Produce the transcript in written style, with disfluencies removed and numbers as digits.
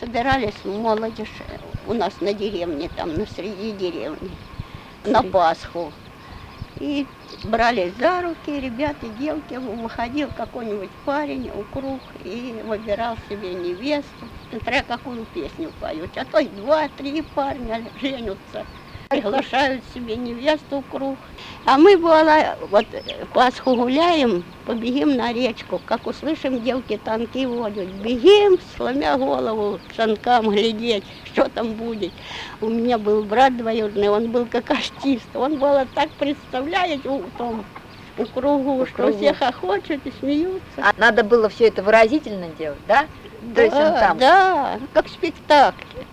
собирались молодежь у нас на деревне, там на среди деревни, на Пасху. И брались за руки, ребята, девки, выходил какой-нибудь парень округ и выбирал себе невесту, смотря какую песню поют. А то и 2-3 парня женятся, приглашают себе невесту в круг. А мы, бывало, вот Пасху гуляем, побегим на речку, как услышим, девки танки водят, бегим, сломя голову к санкам глядеть, что там будет. У меня был брат двоюродный, он был как артист, он было так представляет в том кругу, что все хохочут и смеются. А надо было все это выразительно делать, да? То есть он Да, там... да, как спектакль.